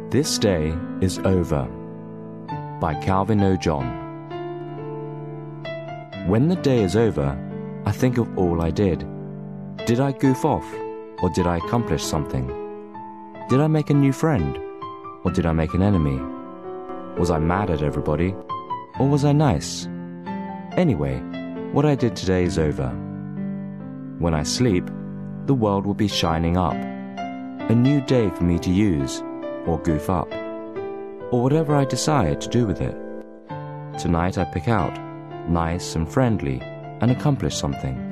This Day is Over by Calvin O. John. When the day is over, I think of all I did. Did I goof off, or did I accomplish something? Did I make a new friend, or did I make an enemy? Was I mad at everybody, or was I nice? Anyway, what I did today is over. When I sleep, the world will be shining up. A new day for me to use, or goof up, or whatever I decide to do with it. Tonight I pick out, nice and friendly, and accomplish something.